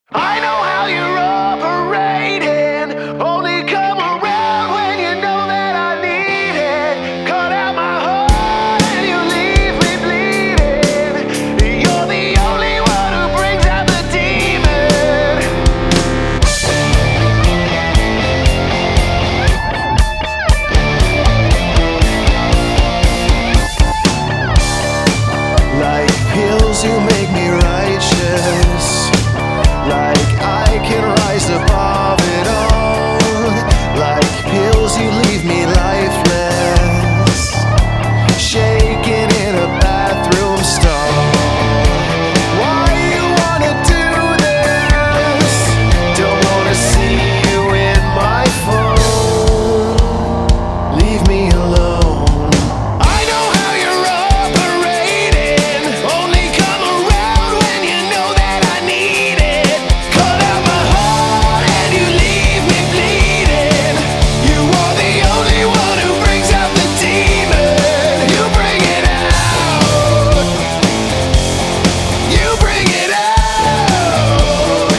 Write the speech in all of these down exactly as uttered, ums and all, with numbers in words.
I know how you're operating. Only come around when you know that I need it. Cut out my heart and you leave me bleeding. You're the only one who brings out the demon. Like pills, you make me righteous. Like I can rise above it all. Like pills, you leave me lifeless, shaking in a bathroom stall. Why you wanna do this? Don't wanna see you in my phone. Leave me alone. I know how you're operating. Only come around when you know that I need it. Cut out my heart and you leave me bleeding. You are the only one who brings out the demon. You bring it out. You bring it out.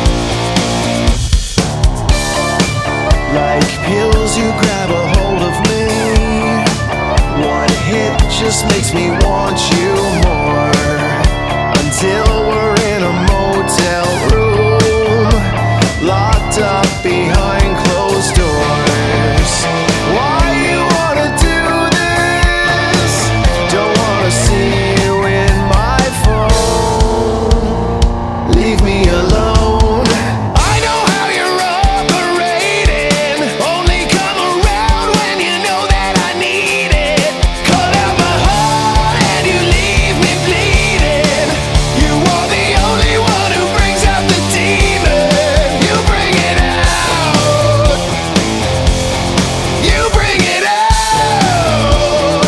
Like pills, you grab a hold of me. One hit just makes me want you more. Until we're in a motel room, locked up behind closed doors. Why you wanna do this? Don't wanna see you in my phone. Leave me alone. I know how you're operating. Only come around when you know that I need it. Cut out my heart and you leave me bleeding. You are the only one who brings out the demon. You bring it out. You bring it out.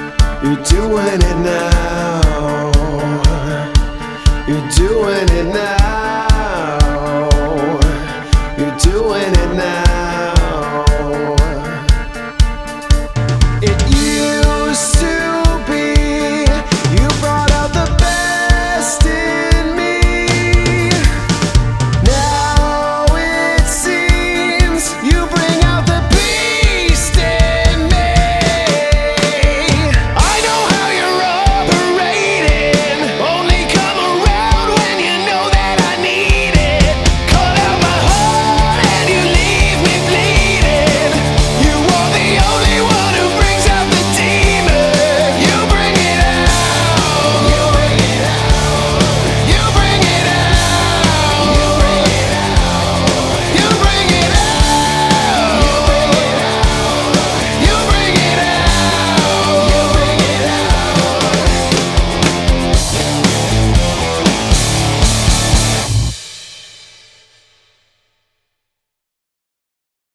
You're doing it now. You're doing it now.